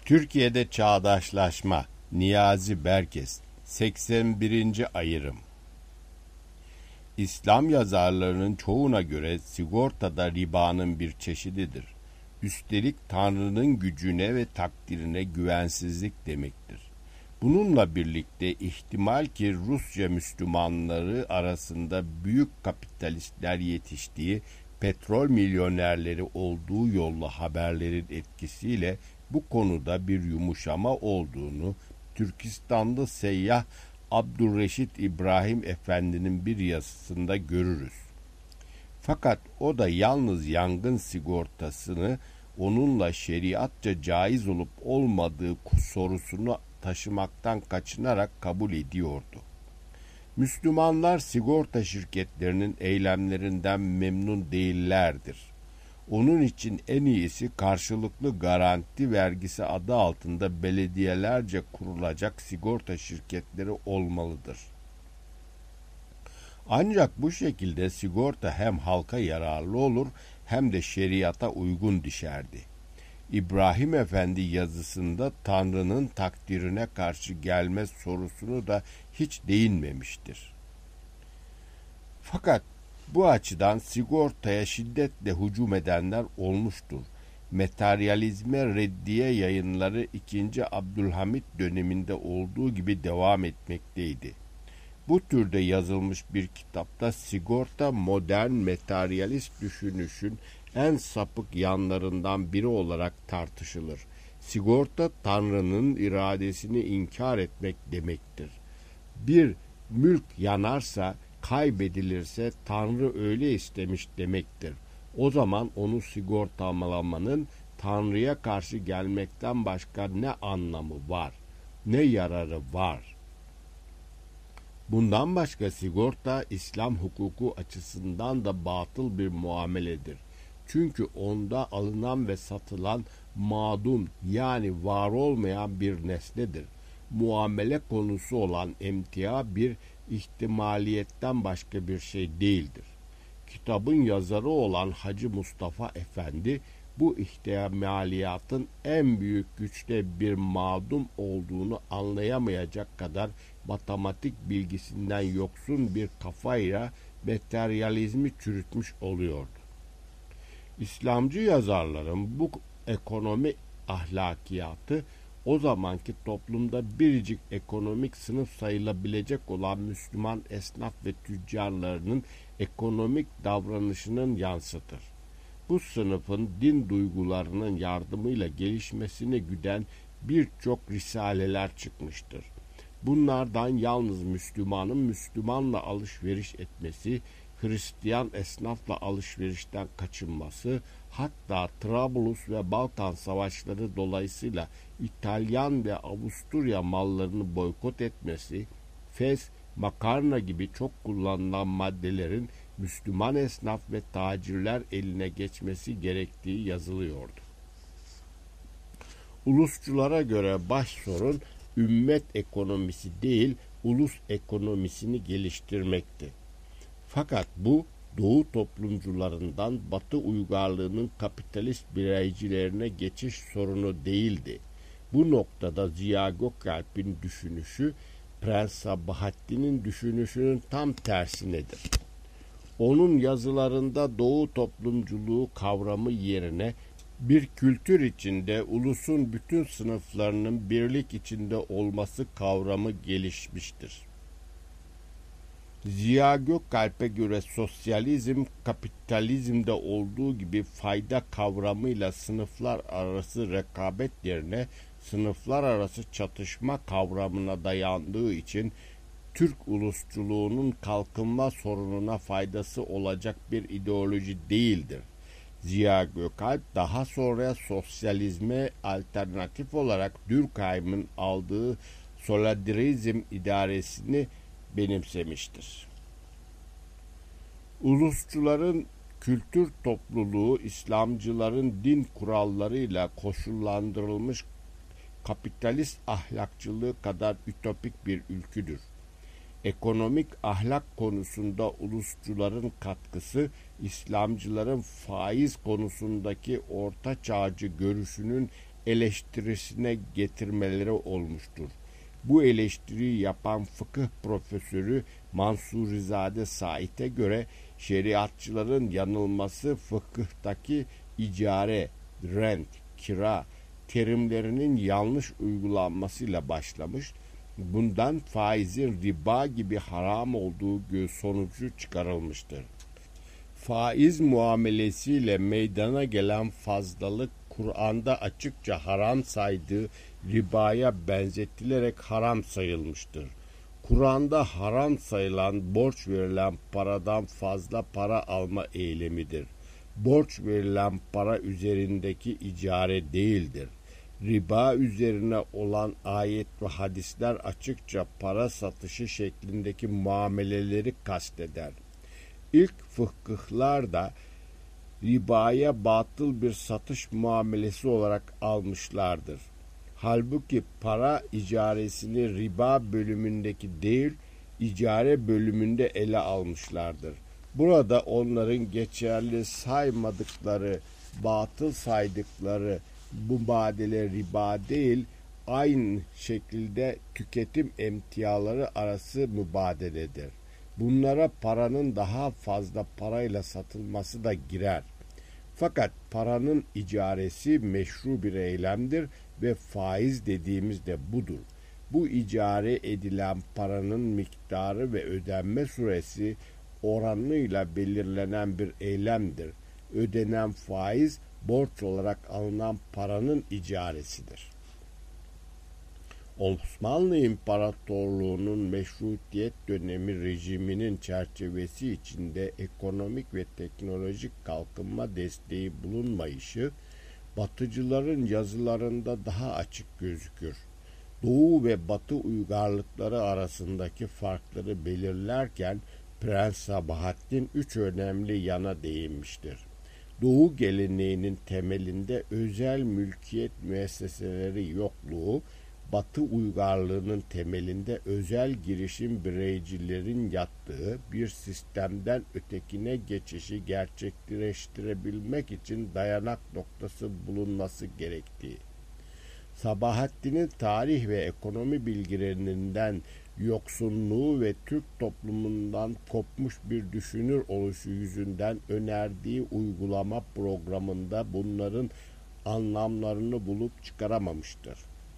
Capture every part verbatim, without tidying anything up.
Türkiye'de Çağdaşlaşma, Niyazi Berkes, seksen birinci Ayrım. İslam yazarlarının çoğuna göre sigorta da ribanın bir çeşididir. Üstelik Tanrı'nın gücüne ve takdirine güvensizlik demektir. Bununla birlikte ihtimal ki Rusya Müslümanları arasında büyük kapitalistler yetiştiği, petrol milyonerleri olduğu yolla haberlerin etkisiyle bu konuda bir yumuşama olduğunu Türkistanlı seyyah Abdülreşit İbrahim Efendi'nin bir yazısında görürüz. Fakat o da yalnız yangın sigortasını onunla şeriatça caiz olup olmadığı sorusunu taşımaktan kaçınarak kabul ediyordu. Müslümanlar sigorta şirketlerinin eylemlerinden memnun değillerdir. Onun için en iyisi karşılıklı garanti vergisi adı altında belediyelerce kurulacak sigorta şirketleri olmalıdır. Ancak bu şekilde sigorta hem halka yararlı olur hem de şeriata uygun düşerdi. İbrahim Efendi yazısında Tanrı'nın takdirine karşı gelme sorusunu da hiç değinmemiştir. Fakat bu açıdan sigortaya şiddetle hücum edenler olmuştur. Materyalizme reddiye yayınları ikinci. Abdülhamit döneminde olduğu gibi devam etmekteydi. Bu türde yazılmış bir kitapta sigorta modern materyalist düşünüşün en sapık yanlarından biri olarak tartışılır. Sigorta Tanrı'nın iradesini inkar etmek demektir. Bir mülk yanarsa, kaybedilirse Tanrı öyle istemiş demektir. O zaman onu sigortalamanın Tanrı'ya karşı gelmekten başka ne anlamı var, ne yararı var? Bundan başka sigorta İslam hukuku açısından da batıl bir muameledir. Çünkü onda alınan ve satılan madun yani var olmayan bir nesnedir. Muamele konusu olan emtia bir ihtimaliyetten başka bir şey değildir. Kitabın yazarı olan Hacı Mustafa Efendi bu ihtimaliyatın en büyük güçte bir madum olduğunu anlayamayacak kadar matematik bilgisinden yoksun bir kafayla materyalizmi çürütmüş oluyordu. İslamcı yazarların bu ekonomi ahlakiyatı o zamanki toplumda biricik ekonomik sınıf sayılabilecek olan Müslüman esnaf ve tüccarlarının ekonomik davranışının yansıtır. Bu sınıfın din duygularının yardımıyla gelişmesini güden birçok risaleler çıkmıştır. Bunlardan yalnız Müslümanın Müslümanla alışveriş etmesi, Hristiyan esnafla alışverişten kaçınması, hatta Trablus ve Balkan savaşları dolayısıyla İtalyan ve Avusturya mallarını boykot etmesi, fes, makarna gibi çok kullanılan maddelerin Müslüman esnaf ve tacirler eline geçmesi gerektiği yazılıyordu. Ulusçulara göre baş sorun ümmet ekonomisi değil, ulus ekonomisini geliştirmekti. Fakat bu Doğu toplumcularından Batı uygarlığının kapitalist bireycilerine geçiş sorunu değildi. Bu noktada Ziya Gökalp'in düşünüşü Prens Sabahattin'in düşünüşünün tam tersinedir. Onun yazılarında Doğu toplumculuğu kavramı yerine bir kültür içinde ulusun bütün sınıflarının birlik içinde olması kavramı gelişmiştir. Ziya Gökalp'e göre sosyalizm, kapitalizmde olduğu gibi fayda kavramıyla sınıflar arası rekabet yerine sınıflar arası çatışma kavramına dayandığı için Türk ulusçuluğunun kalkınma sorununa faydası olacak bir ideoloji değildir. Ziya Gökalp daha sonra sosyalizme alternatif olarak Durkheim'in aldığı solidarizm idaresini benimsemiştir. Ulusçuların kültür topluluğu İslamcıların din kurallarıyla koşullandırılmış kapitalist ahlakçılığı kadar ütopik bir ülküdür. Ekonomik ahlak konusunda ulusçuların katkısı, İslamcıların faiz konusundaki orta çağcı görüşünün eleştirisine getirmeleri olmuştur. Bu eleştiriyi yapan fıkıh profesörü Mansurizade Said'e göre şeriatçıların yanılması fıkıhtaki icare, rent, kira terimlerinin yanlış uygulanmasıyla başlamış, bundan faizin riba gibi haram olduğu sonucu çıkarılmıştır. Faiz muamelesiyle meydana gelen fazlalık Kur'an'da açıkça haram saydığı ribaya benzetilerek haram sayılmıştır. Kur'an'da haram sayılan borç verilen paradan fazla para alma eylemidir. Borç verilen para üzerindeki icare değildir. Riba üzerine olan ayet ve hadisler açıkça para satışı şeklindeki muameleleri kasteder. İlk fıkıhlar da ribaya batıl bir satış muamelesi olarak almışlardır. Halbuki para icaresini riba bölümündeki değil, icare bölümünde ele almışlardır. Burada onların geçerli saymadıkları, batıl saydıkları bu mübadele riba değil, aynı şekilde tüketim emtiaları arası mübadeledir. Bunlara paranın daha fazla parayla satılması da girer. Fakat paranın icaresi meşru bir eylemdir ve faiz dediğimiz de budur. Bu icare edilen paranın miktarı ve ödenme süresi oranıyla belirlenen bir eylemdir. Ödenen faiz borç olarak alınan paranın icaresidir. Osmanlı İmparatorluğu'nun meşrutiyet dönemi rejiminin çerçevesi içinde ekonomik ve teknolojik kalkınma desteği bulunmayışı, Batıcıların yazılarında daha açık gözükür. Doğu ve Batı uygarlıkları arasındaki farkları belirlerken Prens Sabahattin üç önemli yana değinmiştir. Doğu geleneğinin temelinde özel mülkiyet müesseseleri yokluğu, Batı uygarlığının temelinde özel girişim bireycilerin yattığı bir sistemden ötekine geçişi gerçekleştirebilmek için dayanak noktası bulunması gerektiği. Sabahattin'in tarih ve ekonomi bilgilerinden yoksunluğu ve Türk toplumundan kopmuş bir düşünür oluşu yüzünden önerdiği uygulama programında bunların anlamlarını bulup çıkaramamıştır.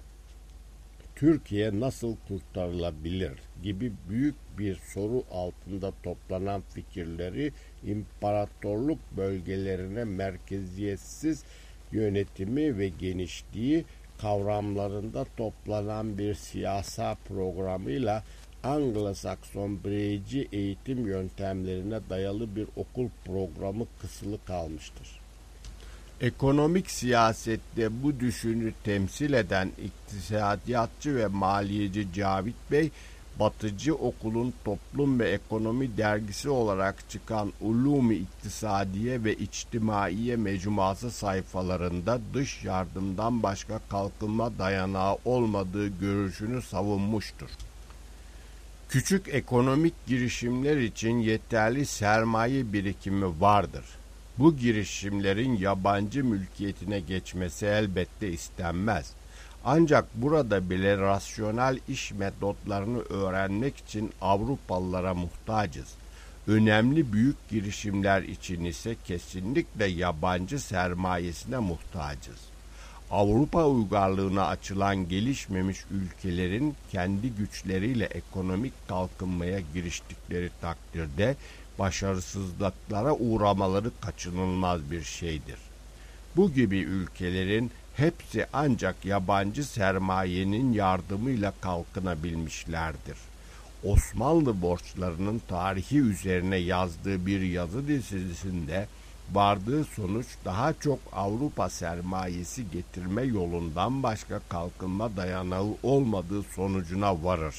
Türkiye nasıl kurtarılabilir gibi büyük bir soru altında toplanan fikirleri imparatorluk bölgelerine merkeziyetsiz yönetimi ve genişliği kavramlarında toplanan bir siyasa programıyla Anglo-Sakson bireyci eğitim yöntemlerine dayalı bir okul programı kısılı kalmıştır. Ekonomik siyasette bu düşünü temsil eden iktisadiyatçı ve maliyeci Cavit Bey, Batıcı okulun toplum ve ekonomi dergisi olarak çıkan Ulûm-i İktisadiye ve İçtimaiye mecmuası sayfalarında dış yardımdan başka kalkınma dayanağı olmadığı görüşünü savunmuştur. Küçük ekonomik girişimler için yeterli sermaye birikimi vardır. Bu girişimlerin yabancı mülkiyetine geçmesi elbette istenmez. Ancak burada bile rasyonel iş metotlarını öğrenmek için Avrupalılara muhtacız. Önemli büyük girişimler için ise kesinlikle yabancı sermayesine muhtacız. Avrupa uygarlığına açılan gelişmemiş ülkelerin kendi güçleriyle ekonomik kalkınmaya giriştikleri takdirde başarısızlıklara uğramaları kaçınılmaz bir şeydir. Bu gibi ülkelerin hepsi ancak yabancı sermayenin yardımıyla kalkınabilmişlerdir. Osmanlı borçlarının tarihi üzerine yazdığı bir yazı dizisinde vardığı sonuç daha çok Avrupa sermayesi getirme yolundan başka kalkınma dayanağı olmadığı sonucuna varır.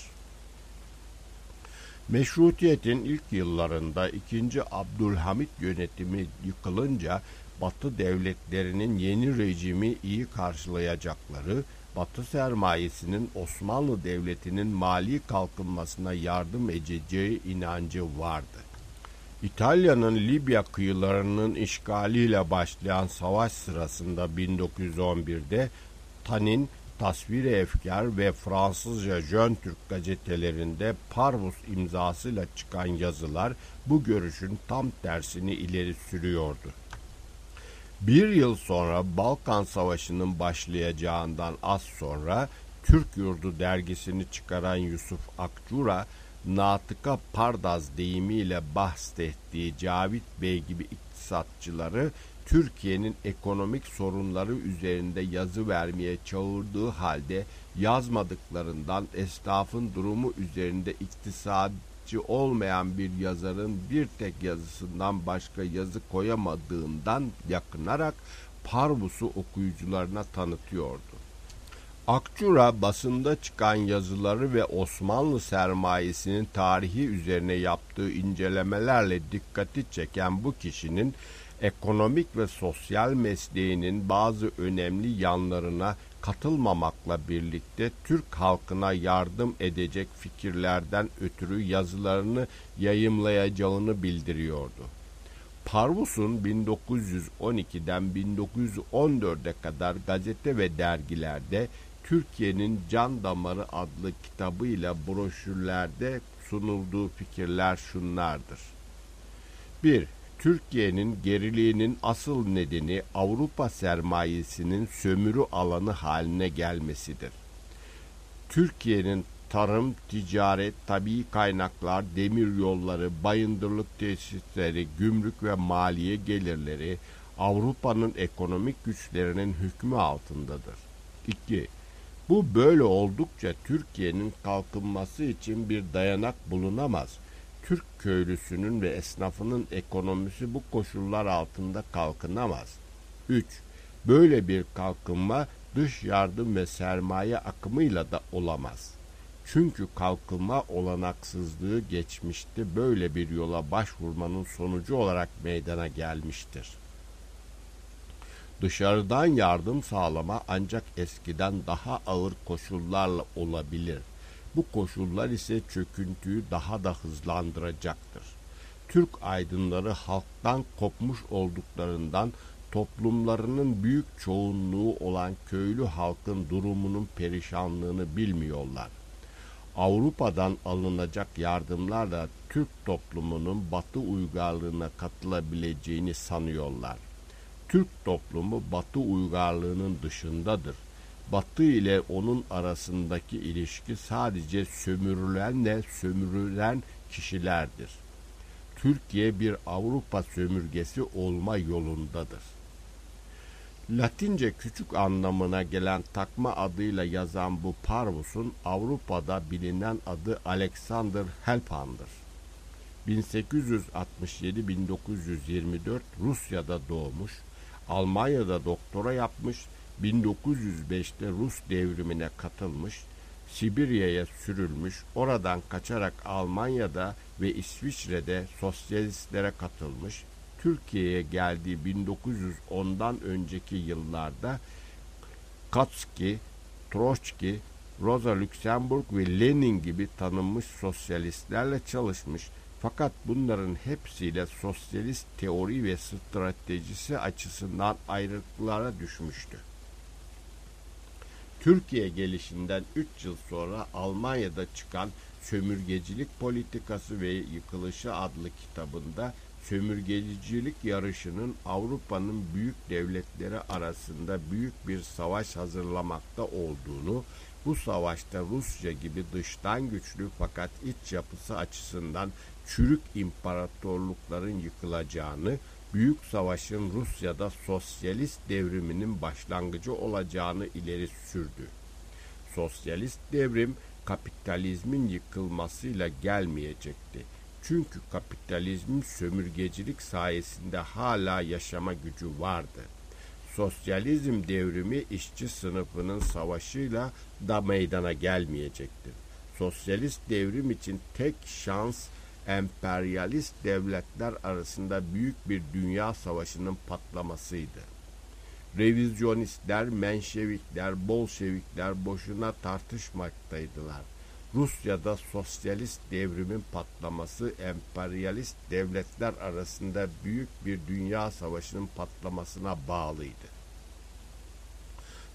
Meşrutiyetin ilk yıllarında ikinci. Abdülhamit yönetimi yıkılınca Batı devletlerinin yeni rejimi iyi karşılayacakları, Batı sermayesinin Osmanlı Devleti'nin mali kalkınmasına yardım edeceği inancı vardı. İtalya'nın Libya kıyılarının işgaliyle başlayan savaş sırasında bin dokuz yüz on birde Tanin, Tasvir-i Efkar ve Fransızca Jön Türk gazetelerinde Parvus imzasıyla çıkan yazılar bu görüşün tam tersini ileri sürüyordu. Bir yıl sonra Balkan Savaşı'nın başlayacağından az sonra Türk Yurdu dergisini çıkaran Yusuf Akçura, Natıka Pardaz deyimiyle bahsettiği Cavit Bey gibi iktisatçıları Türkiye'nin ekonomik sorunları üzerinde yazı vermeye çağırdığı halde yazmadıklarından esnafın durumu üzerinde iktisadçı olmayan bir yazarın bir tek yazısından başka yazı koyamadığından yakınarak Parvus'u okuyucularına tanıtıyordu. Akçura basında çıkan yazıları ve Osmanlı sermayesinin tarihi üzerine yaptığı incelemelerle dikkati çeken bu kişinin ekonomik ve sosyal mesleğinin bazı önemli yanlarına katılmamakla birlikte Türk halkına yardım edecek fikirlerden ötürü yazılarını yayımlayacağını bildiriyordu. Parvus'un bin dokuz yüz on ikiden bin dokuz yüz on dörde kadar gazete ve dergilerde Türkiye'nin Can Damarı adlı kitabıyla broşürlerde sunulduğu fikirler şunlardır. bir. Türkiye'nin geriliğinin asıl nedeni Avrupa sermayesinin sömürü alanı haline gelmesidir. Türkiye'nin tarım, ticaret, tabii kaynaklar, demiryolları, bayındırlık tesisleri, gümrük ve maliye gelirleri Avrupa'nın ekonomik güçlerinin hükmü altındadır. iki. Bu böyle oldukça Türkiye'nin kalkınması için bir dayanak bulunamaz. Türk köylüsünün ve esnafının ekonomisi bu koşullar altında kalkınamaz. üç. Böyle bir kalkınma dış yardım ve sermaye akımıyla da olamaz. Çünkü kalkınma olanaksızlığı geçmişte böyle bir yola başvurmanın sonucu olarak meydana gelmiştir. Dışarıdan yardım sağlama ancak eskiden daha ağır koşullarla olabilir. Bu koşullar ise çöküntüyü daha da hızlandıracaktır. Türk aydınları halktan kopmuş olduklarından toplumlarının büyük çoğunluğu olan köylü halkın durumunun perişanlığını bilmiyorlar. Avrupa'dan alınacak yardımlarla Türk toplumunun Batı uygarlığına katılabileceğini sanıyorlar. Türk toplumu Batı uygarlığının dışındadır. Batı ile onun arasındaki ilişki sadece sömürülenle sömürülen kişilerdir. Türkiye bir Avrupa sömürgesi olma yolundadır. Latince küçük anlamına gelen takma adıyla yazan bu Parvus'un Avrupa'da bilinen adı Alexander Helphan'dır. bin sekiz yüz altmış yedi - bin dokuz yüz yirmi dört Rusya'da doğmuş, Almanya'da doktora yapmış, bin dokuz yüz beşte Rus devrimine katılmış, Sibirya'ya sürülmüş, oradan kaçarak Almanya'da ve İsviçre'de sosyalistlere katılmış, Türkiye'ye geldiği bin dokuz yüz ondan önceki yıllarda Kautsky, Troçki, Rosa Luxemburg ve Lenin gibi tanınmış sosyalistlerle çalışmış. Fakat bunların hepsiyle sosyalist teori ve stratejisi açısından ayrılıklara düşmüştü. Türkiye gelişinden üç yıl sonra Almanya'da çıkan Sömürgecilik Politikası ve Yıkılışı adlı kitabında sömürgecilik yarışının Avrupa'nın büyük devletleri arasında büyük bir savaş hazırlamakta olduğunu, bu savaşta Rusya gibi dıştan güçlü fakat iç yapısı açısından çürük imparatorlukların yıkılacağını, büyük savaşın Rusya'da sosyalist devriminin başlangıcı olacağını ileri sürdü. Sosyalist devrim kapitalizmin yıkılmasıyla gelmeyecekti. Çünkü kapitalizmin sömürgecilik sayesinde hala yaşama gücü vardı. Sosyalizm devrimi işçi sınıfının savaşıyla da meydana gelmeyecektir. Sosyalist devrim için tek şans emperyalist devletler arasında büyük bir dünya savaşının patlamasıydı. Revizyonistler, Menşevikler, Bolşevikler boşuna tartışmaktaydılar. Rusya'da sosyalist devrimin patlaması emperyalist devletler arasında büyük bir dünya savaşının patlamasına bağlıydı.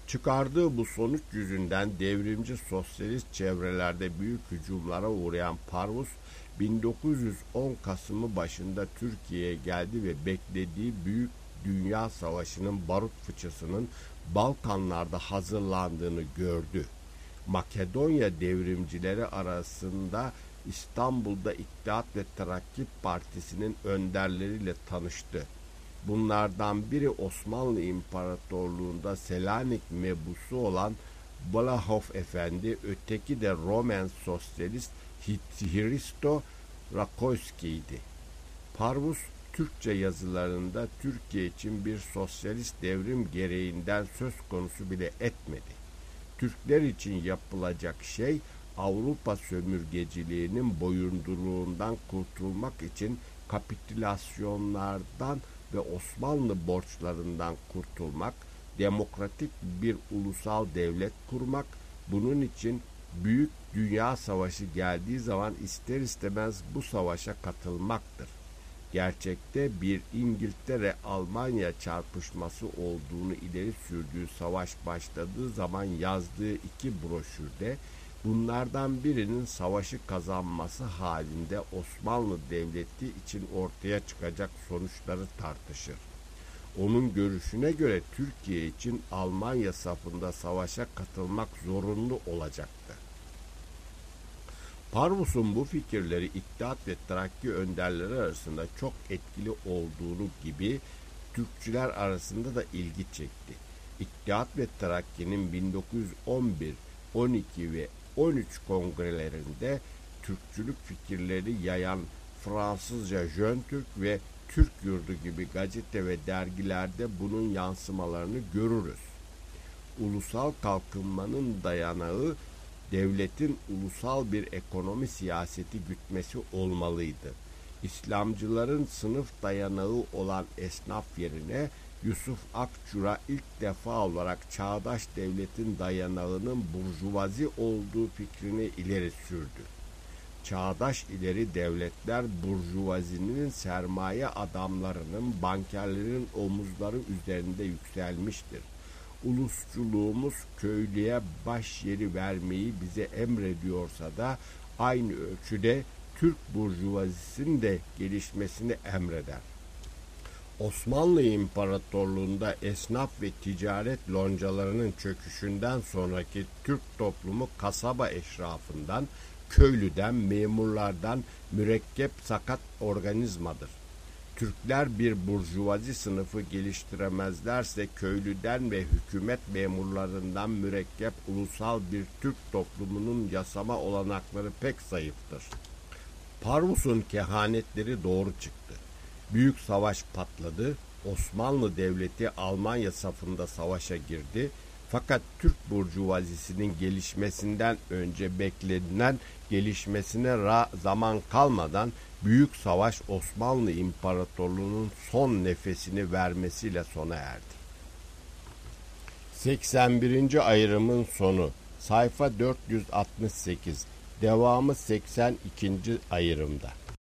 Çıkardığı bu sonuç yüzünden devrimci sosyalist çevrelerde büyük hücumlara uğrayan Parvus, bin dokuz yüz on Kasım'ı başında Türkiye'ye geldi ve beklediği büyük dünya savaşının barut fıçısının Balkanlarda hazırlandığını gördü. Makedonya devrimcileri arasında İstanbul'da İttihat ve Terakki Partisi'nin önderleriyle tanıştı. Bunlardan biri Osmanlı İmparatorluğu'nda Selanik mebusu olan Vlahov Efendi, öteki de Roman sosyalist Hristo Rakoyski'ydi. Parvus, Türkçe yazılarında Türkiye için bir sosyalist devrim gereğinden söz konusu bile etmedi. Türkler için yapılacak şey, Avrupa sömürgeciliğinin boyunduruluğundan kurtulmak için kapitülasyonlardan ve Osmanlı borçlarından kurtulmak, demokratik bir ulusal devlet kurmak, bunun için büyük dünya savaşı geldiği zaman ister istemez bu savaşa katılmaktır. Gerçekte bir İngiltere-Almanya çarpışması olduğunu ileri sürdüğü savaş başladığı zaman yazdığı iki broşürde bunlardan birinin savaşı kazanması halinde Osmanlı Devleti için ortaya çıkacak sonuçları tartışır. Onun görüşüne göre Türkiye için Almanya safında savaşa katılmak zorunlu olacaktı. Parvus'un bu fikirleri İttihat ve Terakki önderleri arasında çok etkili olduğu gibi Türkçüler arasında da ilgi çekti. İttihat ve Terakki'nin bin dokuz yüz on bir, on iki ve on üç kongrelerinde Türkçülük fikirleri yayan Fransızca Jön Türk ve Türk Yurdu gibi gazete ve dergilerde bunun yansımalarını görürüz. Ulusal kalkınmanın dayanağı devletin ulusal bir ekonomi siyaseti gütmesi olmalıydı. İslamcıların sınıf dayanağı olan esnaf yerine Yusuf Akçura ilk defa olarak çağdaş devletin dayanağının burjuvazi olduğu fikrini ileri sürdü. Çağdaş ileri devletler burjuvazinin sermaye adamlarının, bankerlerin omuzları üzerinde yükselmiştir. Ulusçuluğumuz köylüye baş yeri vermeyi bize emrediyorsa da aynı ölçüde Türk burjuvazisinin de gelişmesini emreder. Osmanlı İmparatorluğu'nda esnaf ve ticaret loncalarının çöküşünden sonraki Türk toplumu kasaba eşrafından, köylüden, memurlardan mürekkep sakat organizmadır. Türkler bir burjuvazi sınıfı geliştiremezlerse köylüden ve hükümet memurlarından mürekkep ulusal bir Türk toplumunun yasama olanakları pek zayıftır. Parvus'un kehanetleri doğru çıktı. Büyük savaş patladı. Osmanlı Devleti Almanya safında savaşa girdi. Fakat Türk burjuvazisinin gelişmesinden önce beklenilen gelişmesine zaman kalmadan büyük savaş Osmanlı İmparatorluğu'nun son nefesini vermesiyle sona erdi. seksen birinci ayrımın sonu. Sayfa dört yüz altmış sekiz. Devamı seksen ikinci ayrımda.